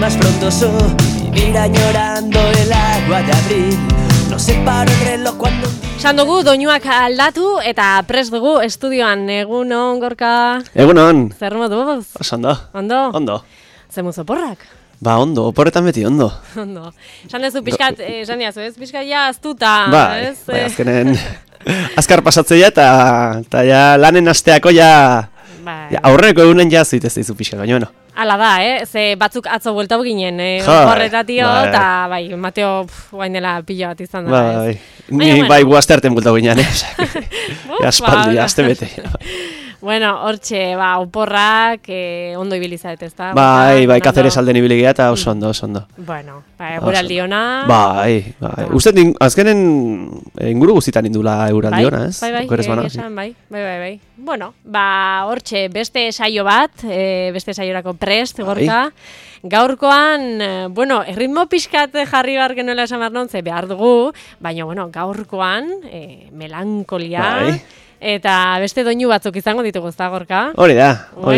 más frondoso, vivir añorando el agua de abril. No se para el reloj cuando... Esan dugu, doinuak aldatu eta prest dugu estudioan. Egunon, Gorka? Egunon. Zer moduz? Ondo. Ondo? Ondo. Zemuz oporrak? Ba, ondo, oporretan beti ondo. Ondo. Esan dezu pixkat, esan diazu, ez? Pixkat ja aztuta, Bai, ez? bai, azkenen azkar pasatzea eta ja lanen hasteako ja aurreneko egunen ja zuitez dizu pixka, baina bueno. Hala da, ze batzuk atzo bueltau ginen, oporretatio, eta bai, Mateo, guain dela pila bat izan da. Bai, ni bai guazte artean bueltau ginen, aspaldi, aste bete. Bueno, hortxe, oporrak, ondo ibilizaet, ez da? Bai, Kazeres alden ibilegia eta oso ondo, oso ondo. Bueno, eguraldi ona. Bai. Uste, azkenen inguru guztietan indula eguraldi ona, ez? Bai. Bueno, hortxe, beste saio bat, beste saiorako prest, Gorka. Gaurkoan, erritmo pixkat jarri behar genuela esan behar non, ze behar dugu, baina, gaurkoan, melankolia, eta beste doinu batzuk izango ditugu, ezta, Gorka? Hori da.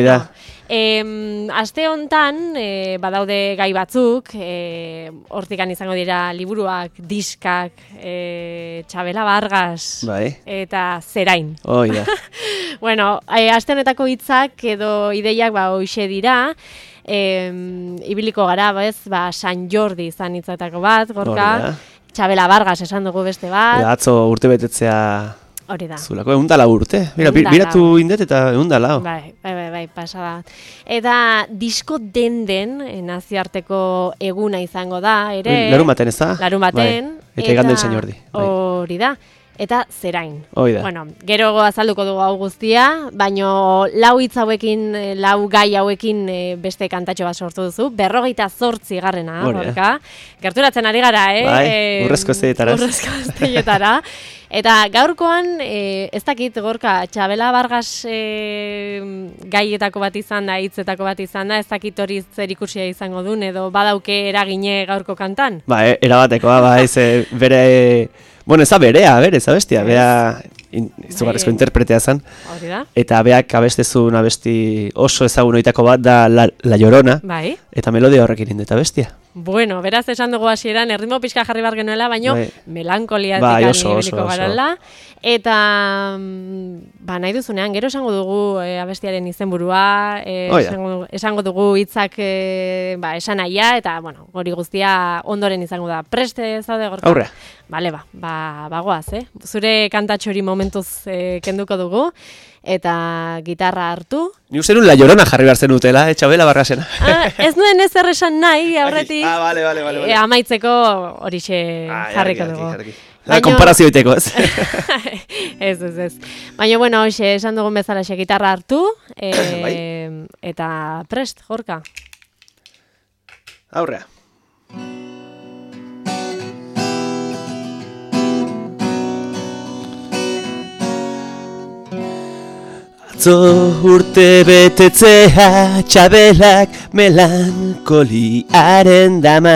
Aste hontan, badaude gai batzuk, hortikan izango dira liburuak, diskak, Txabela Vargas, eta Zerain. Hori da. Aste honetako hitzak edo ideiak hoxe dira, ibiliko gara, San Jordi izan hitzatako bat, Gorka, Txabela Vargas esan dugu beste bat. Atzo urte betetzea... Hori da. Zulako, 100 urte. Biratu indet eta 100. Bai, pasada. Eta disko den nazioarteko eguna izango da, ere. Larunbaten, ez da? Larunbaten. Eta iganden San Jordi. Hori da. Eta Zerain. Hori da. Bueno, gero azalduko dugu hau guztia, baino lau hitz hauekin, lau gai hauekin beste kantatxo bat sortu duzu. 48 garrena, Gorka. Gerturatzen ari gara, Bai, urrezko esteietara. Eta gaurkoan, ez dakit, Gorka, Txabela Vargas gaietako bat izan da, hitzetako bat izan da, ez dakit hori zerikusia izango duen, edo badauke eragine gaurko kantan? Ba, erabatekoa, bere... Bueno, ez da berea, ez da bestia, bea izugarrizko interpretea zen. Eta beak abestezun abesti oso ezagun oitako bat da La Llorona. Bai. Eta melodia horrekin indeta bestia. Bueno, beraz esan dugu hasieran erritmo pixka jarri bar genuela, baino melankoliatik ibiliko garala. Eta nahi duzunean, gero esango dugu abestiaren izenburua, esango dugu hitzak esan nahia, eta hori guztia ondoren izango da. Preste zaude, Gorka? Aurrea. Bale, bagoaz, Zure kantatxori momentuz kenduko dugu, eta gitarra hartu. Ni uste nun La Llorona jarri behar zen utela, Txabela Vargasena. Ez nuen ez erresan nahi, aurretik. Bale. Amaitzeko horixe jarriko dugu. Konparazio iteko, ez? Ez. Baina, hoxe, esan dugun bezala gitarra hartu, eta prest, Gorka. Aurrea. Atzo urte betetzea Txabelak melankoliaren dama.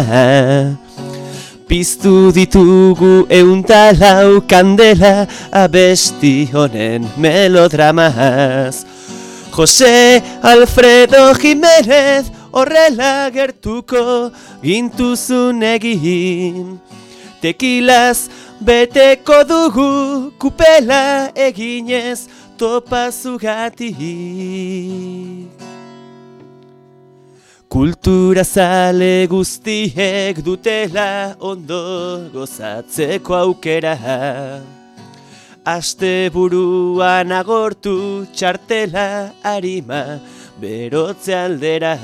Piztu ditugu 104 kandela abesti honen melodramaz. Jose Alfredo Jimenez horrela gertuko gintuzun egin. Tekilaz beteko dugu kupela eginez topazugatik. Kultura zale guztiek dutela ondo gozatzeko aukera. Aste buruan agortu txartela arima berotze aldera.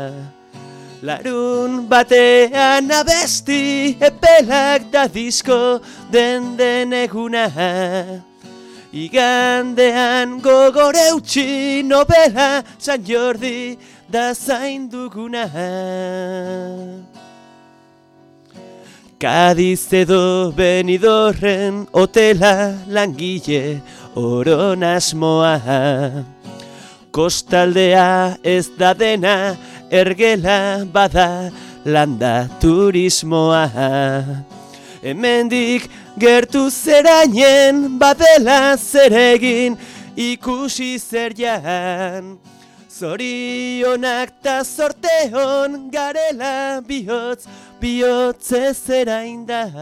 Larun batean abesti epelak da disko den eguna. Igandean gogore utzi nobela San Jordi da zain duguna. Kadiz edo Benidorren hotela langile oron asmoa. Kostaldea ez da dena ergela bada landa turismoa. Hemendik gertu zerainen badela zeregin ikusi zer jan. Zorionak ta zorteon garela bihotzez eraindar.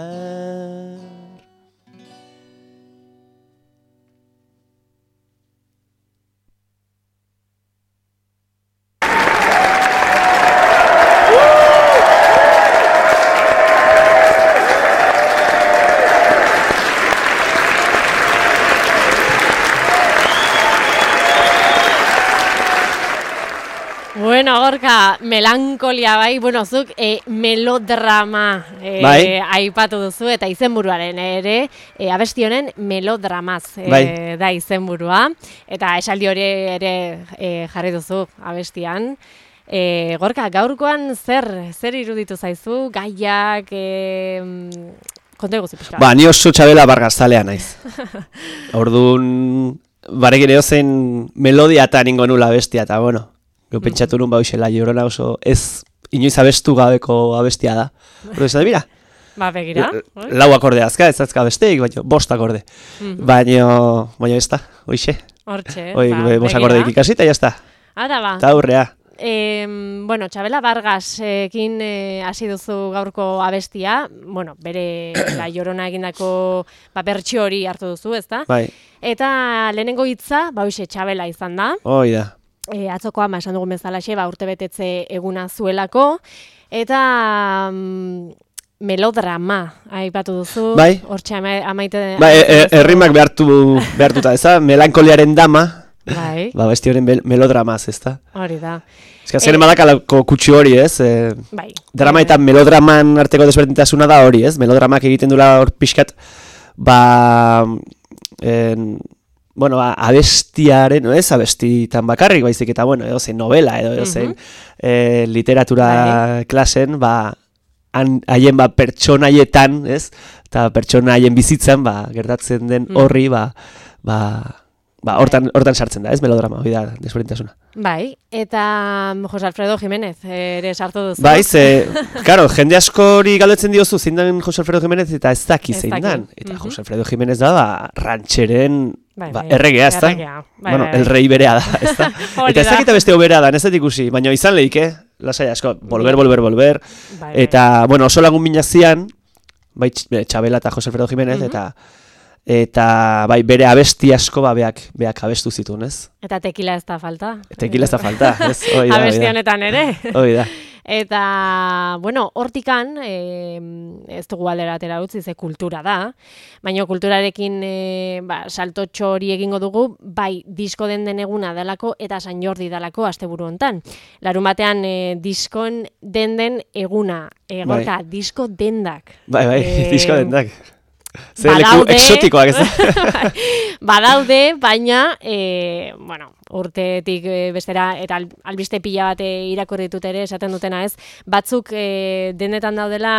Bueno, Gorka, melankolia bai, bueno, zuk melodrama aipatu duzu eta izenburuaren ere, abesti honen melodramaz da izenburua, eta esaldi hori ere jarri duzu abestian. Gorka, gaurkoan zer iruditu zaizu, gaiak, konta eguzi pixka? Ba, ni oso Txabela Vargas zalea naiz. Orduan, baregire ozen melodiatan ingo nula abestia, eta bueno, pentsatu nun hoxela, Llorona oso ez inoiz abestu gabeko abestia da. Ordu ez da, mira? Ba, begira. Lau akorde azka, ez azka besteik, baina 5 akorde. Baina ez da, hoxe. Hortxe, bos akordeik ikasi, eta jazta. Ara ba. Eta aurrea. Bueno, Txabela Vargasekin hasi duzu gaurko abestia, bueno, bere La Llorona egindako bertsio hori hartu duzu, ezta? Bai. Eta lehenengo hitza, hoxe Txabela izan da. Hoi da. Atzokoa, esan dugun bezalaxe, urte betetze eguna zuelako, eta melodrama aipatu duzu. Bai. Hortxe amaite... Bai, errimak behartuta, ez da? Melankoliaren dama. Bai. Besti horren melodramaz, ez da? Hori da. Ez que azken emadak kutsu hori, ez? Bai. Drama eta melodraman arteko desberdintasuna da hori, ez? Melodramak egiten dula hor pixkat, bueno, abestiaren, no ez, abestitan bakarrik, baizik eta, bueno, edozein novela, edozein literatura klasen, haien pertsonaietan, ez, eta pertsonaien bizitzan, gertatzen den horri, hortan sartzen da, ez, melodrama, hori da, desberdintasuna. Bai, eta Jose Alfredo Jiménez ere sartu duzu. Bai, karo, jende askori galdetzen diozu zein den Jose Alfredo Jiménez eta ez daki zein den. Eta Jose Alfredo Jiménez da, rantxeren erregea, ez da? Bueno, el rei berea da, ez da? Eta ez dakita beste berea da, ez da ikusi, baina izan lehike, lasai asko, volver, eta, bueno, oso lagun minazian, bai, Txabela eta Jose Alfredo Jiménez, eta bai, bere abesti asko beak abestu zituen, ez? Eta tekila ez da falta. Tekila ez da falta, ez? Abesti honetan ere. Hoi da. Eta, bueno, hortikan, ez dugu aldera atera utzi, ze kultura da, baina kulturarekin saltotxo hori egingo dugu, bai, disko den eguna dalako eta San Jordi dalako asteburu hontan. Larun batean, diskon den eguna, Gorka, disko dendak. Bai, disko dendak. Zer leku exotikoak ez da? Badaude, baina, bueno, urtetik bestera, eta albiste pila bat irakurri ditut ere, esaten dutena ez, batzuk denetan daudela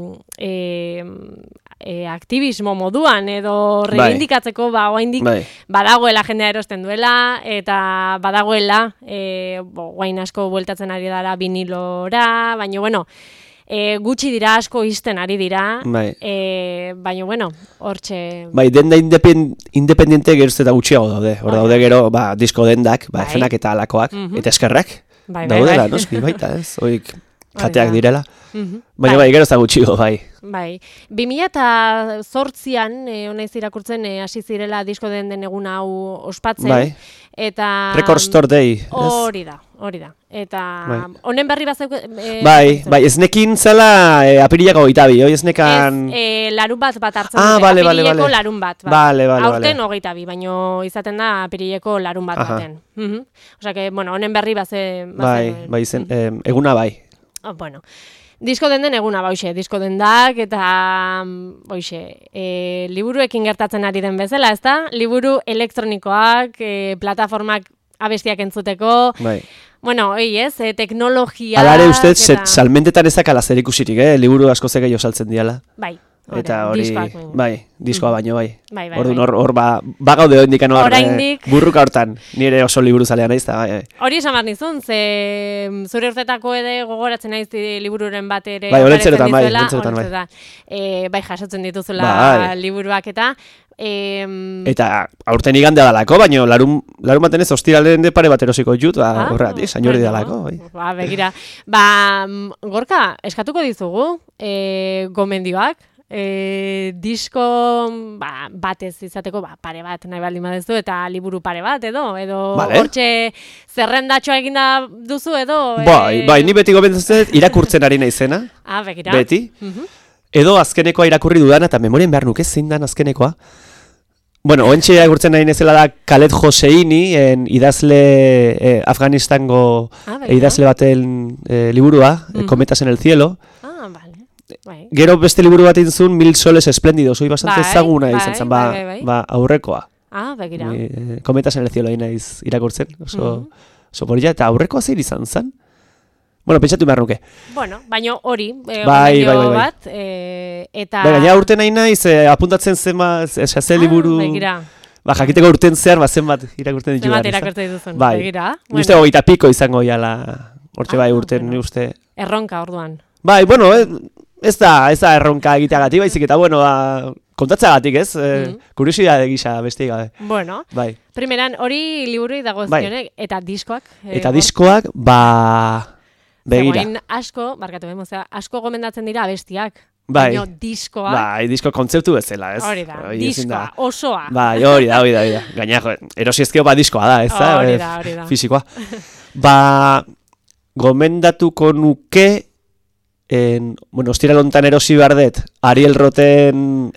aktivismo moduan, edo reivindikatzeko, oaindik badagoela jendea erosten duela, eta badagoela, oain asko bueltatzen ari dara vinilora, baina, bueno, gutxi dira, asko izten ari dira, baina, bueno, hortxe... Bai, denda independiente geroz eta gutxiago daude. Hor daude gero, disko dendak, efenak eta alakoak, eta eskerrak. Daudela, noski, baita, ez? Oik, kateak direla. Baina, bai, geroz eta gutxiago, bai. Bai. 2008an, honaiz irakurtzen, hasi zirela disko den eguna hau ospatzen. Bai. Eta... Record Store Day. Hori da. Eta honen berri batzuk... Bai, esnekin zela apirilako itabi, hoi esnekan... Larun bat hartzen dute, apirileko larun bat. Aurten 22, baina izaten da apirileko larun bat baten. Osa que, bueno, honen berri bazen... Bai, eguna bai. Bueno, disko den eguna, disko dendak, eta, liburuekin gertatzen ari den bezala, ez da? Liburu elektronikoak, plataformak abestiak entzuteko, bueno, teknologia... Alare ustez, salmentetan ezak alazer ikusirik, liburu asko zegei osaltzen diala. Bai. Eta hori, diskoa baino, bai. Orduan hor bagaude oindikan burruka hortan, nire oso liburuzalea naiz, bai. Hori esan behar nizun, ze zure urtetako ede gogoratzen naiz libururen bat ere. Bai, olentzerotan, bai. Bai, jasotzen dituzula liburuak eta. Eta aurten igandea dalako, baina larun baten ez ostiralen de pare bat erosiko jut, horretik, sainori dalako. Begira, Gorka, eskatuko dizugu, gomendioak, disko batez izateko pare bat nahi baldin badezu eta liburu pare bat edo hortxe zerrendatxoa eginda duzu edo Bai, ni beti gomendatzen irakurtzen ari naizena. Begira. Beti. Edo azkenekoa irakurri dudana eta memorien behar nuke zein dan azkenekoa. Bueno, oentxe irakurtzen nahi nezela da Khaled Hosseini, idazle Afganistango idazle baten liburua, Cometas en el cielo. Gero beste liburu bat inzun, 1000 soles espléndidos, hoi bastante ezaguna izan zen, aurrekoa. Begira. Cometas en el cielo nahiz irakurtzen, oso borila, eta aurrekoa zein izan zen? Bueno, pentsatu behar nuke. Bueno, baina hori, bai. bat, eta... Gaina urte nahi naiz, apuntatzen zen liburu... Begira. Jakiteko urten zehar, zenbat irakurten ditu behar. Zenbat irakurten dituzun, begira. Uste 20 piko izango jala, hortxe bai urten, uste... Erronka, orduan. Bai, bueno, ez da erronka egiteagatik, baizik eta, bueno, kontatzagatik, ez? Kuriosidade gisa besteik gabe. Bueno, primeran, hori liburui dago zionek, eta diskoak? Eta diskoak, begira. Zegoen asko gomendatzen dira abestiak. Bai, diskoak. Bai, disko kontzeptu bezala, ez? Hori da, diskoa, osoa. Bai, hori da. Gaina, erosiezkeo diskoa da, ez da? Hori da. Fisikoa. Gomendatuko nuke, ostira lontan erosi behar dut, Ariel Roten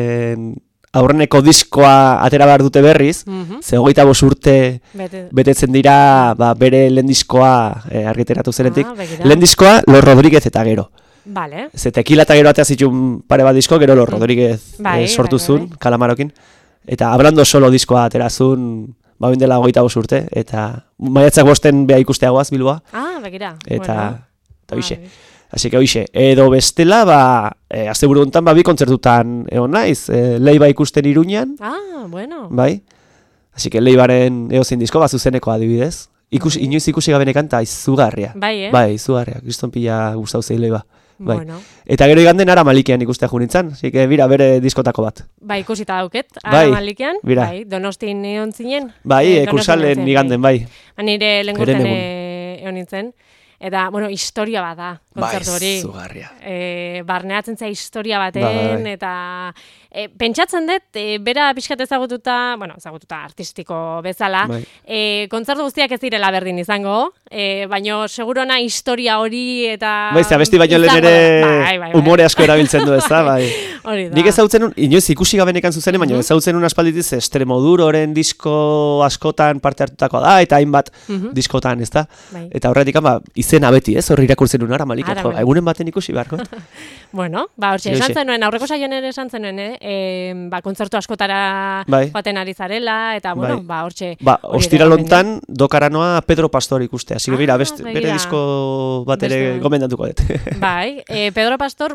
aurreneko diskoa atera behar dute berriz, ze 25 urte betetzen dira bere lehen diskoa argiteratu zenetik. Lehen diskoa, Los Rodríguez eta gero. Vale. Ze Tequila eta gero atea zituen pare bat disko, gero Los Rodríguez sortu zuen, Kalamarokin. Eta Hablando Solo diskoa aterazun, dela 25 urte, eta maiatzak 5 beha ikusteagoaz Bilboa. Begira. Eta hoxe. Así que hoxe, edo bestela, asteburu honetan bi kontzertutan egon naiz, Leiba ikusten Iruñan. Bueno. Bai. Así que Leibaren eozin disko, zuzeneko adibidez. Inoiz ikusi gabenekan eta izugarria. Bai, Bai, izugarria. Kriston pila gustau zei Leiba. Bai. Bueno. Eta gero iganden Ara Malikian ikustea junintzan, así que bira bere diskotako bat. Bai, ikusita dauket, Ara Malikian. Bai, Donostin egon zinen. Bai, kursalen iganden, bai. Nire lengurten egon nintzen. Eta, historia bat da, kontzertu hori. Bai, zugarria. Barneatzen zai historia baten, eta pentsatzen dut, bera pixkat ezagututa artistiko bezala, kontzertu guztiak ez direla berdin izango, baina segurona historia hori eta... Abesti baino lehen ere umore asko erabiltzen du ez da, bai. Nik ezautzen, inoiz ikusi gabenekan zuzenen, baina ezautzen aspalditiz Extremoduroren disko askotan parte hartutako da, eta hainbat diskotan, ez da? Eta horretik, izena beti, ez? Horri irakurtzen nuen Ara Malikian, egunen baten ikusi beharko. Bueno, hortxe, esan zenuen, aurreko saioan ere esan zenuen, kontzertu askotara joaten ari zarela, eta, hortxe... Ostira lontan, dokaranoa Pedro Pastor ikuste, hasi bera, bere disko bat ere gomendatuko dut. Bai, Pedro Pastor,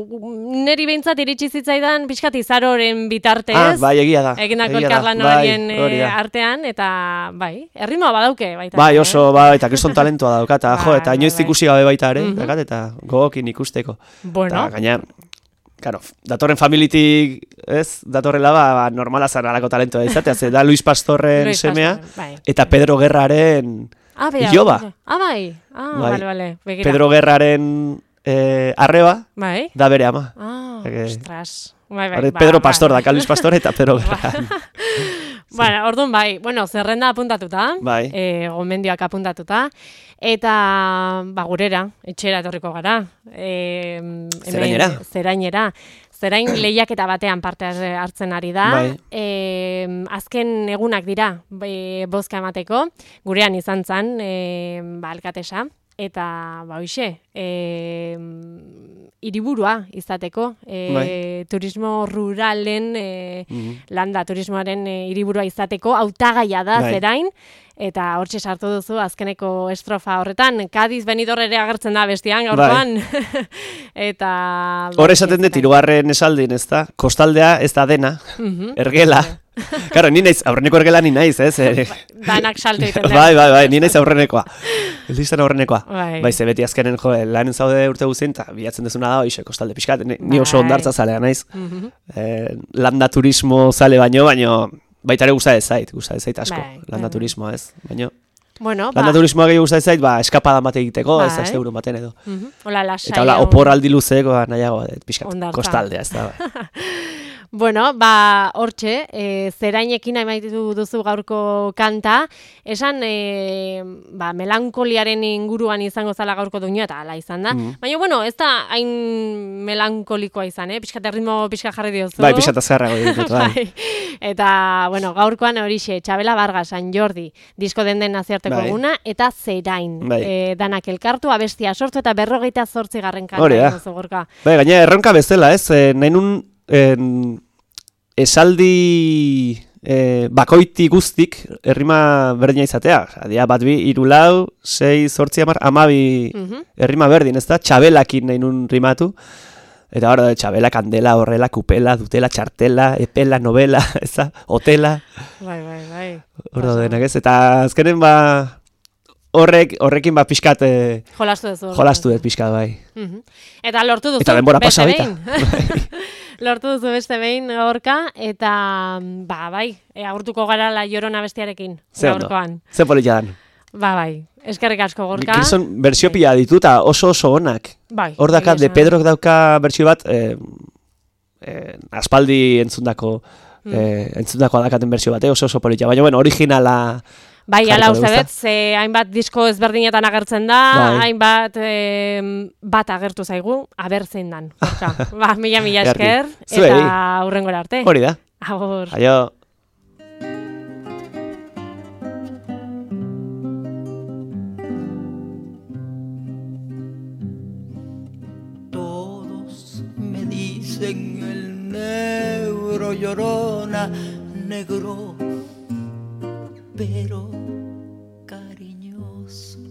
neri behintzat iritsi zitzaidan pixkat izaroren bitartez. Bai, egia da. Egindako elkarlan horien artean, eta, erritmoa badauke, baita. Bai, oso, eta kriston talentua dauka, eta inoiz ikusi gabe baita ere, eta gogokin ikusteko. Bueno. Gaina, datorren familitik, ez, datorrela, normala zan alako talentoa izatea, ze da Luis Pastorren semea, eta Pedro Guerraren iloba. Bai. Bale. Pedro Guerraren arreba, da bere ama. Ostras. Pedro Pastor, da Luis Pastor eta Pedro Guerraren. Orduan zerrenda apuntatuta, gomendioak apuntatuta, eta gurera, etxera etorriko gara. Zerainera. Zerain lehiaketa batean parte hartzen ari da. Azken egunak dira bozka emateko, gurean izan zen alkatesa. Eta, hiriburua izateko, turismo ruralen landa turismoaren hiriburua izateko hautagaia da Zerain, eta hortxe sartu duzu azkeneko estrofa horretan. Cádiz Benidorm ere agertzen da bestian gaurkoan. Eta hor esaten dut hirugarren esaldin, ezta? Kostaldea ez da dena, ergela. Claro, ni naiz aurreneko ergela ni naiz, ez? Danak salto egiten da. Bai, ni naiz aurrenekoa. Listan aurrenekoa. Bai, ze beti azkenen lanen zaude urte guztien, eta bilatzen dezuna da, kostalde pixkat, ni oso ondartza zalea naiz. Landa turismo zale baino, baita ere gusta ez zait asko, landa turismoa ez, baina landa turismoa gehiago gusta ez zait, eskapada bat egiteko, ez asteburun baten edo. Eta hola, opor aldi luzeko nahiago, pixkat, kostaldea ez da. Bueno, hortxe, Zerainekin amaitu duzu gaurko kanta, esan melankoliaren inguruan izango zala gaurko duño, eta ala izan da. Baina, ez da hain melankolikoa izan, pixkat erritmo pixka jarri diozu. Bai, pixkat azkarrago ditut, bai. Eta, gaurkoan horixe, Txabela Vargas, San Jordi, disko den naziarteko eguna, eta Zerain. Danak elkartu, abestia sortu eta 48. kanta. Bai, gaina erronka bezala, ez? Nahi nun esaldi bakoiti guztik errima berdina izatea. Adia, 1, 2, 3, 4, 6, 8, 10, 12 errima berdin, ez da? Txabelakin nahi nun rimatu. Eta hor, Txabela, Kandela, Horrela, Kupela, Dutela, Txartela, Epela, Novela, ez da? Hotela. Bai. Hor denak ez. Eta azkenen horrekin pixkat jolastu dut pixkat, bai. Eta lortu duzu eta denbora pasa baita. Lortu duzu beste behin Gorka, eta agurtuko gara La Llorona bestiarekin gaurkoan. Ze polita dan. Bai, eskerrik asko Gorka. Gizon berzio pila dituta oso onak. Hor daka, de Pedrok dauka berzio bat, aspaldi entzundako adakaten berzio bat, oso polita. Baina, originala... Bai, ala uste dut, hainbat disko ezberdinetan agertzen da, hainbat bat agertu zaigu, abertzein dan. Mila esker, eta hurrengora arte. Hori da. Agur. Aio. Todos me dicen el negro llorona, negro, pero cariñoso.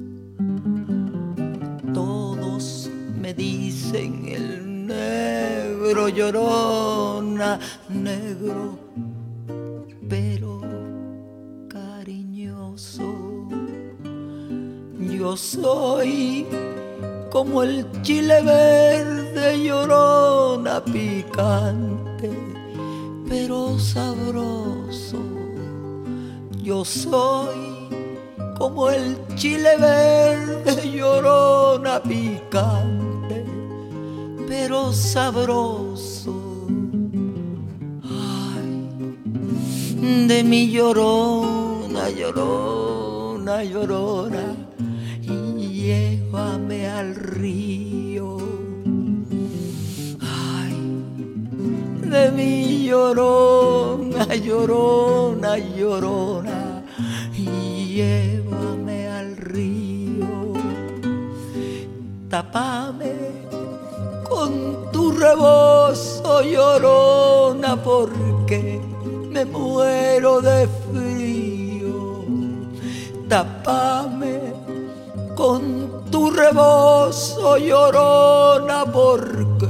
Todos me dicen el negro llorona, negro, pero cariñoso. Yo soy como el chile verde, llorona, picante, pero sabroso. Yo soy como el chile verde, llorona, picante, pero sabroso. Ay, de mi llorona, llorona, llorona, llévame al río. Ay, de mi llorona, llorona, llorona, llévame al río. Tápame con tu rebozo, llorona, porque me muero de frío. Tápame con tu rebozo, llorona, porque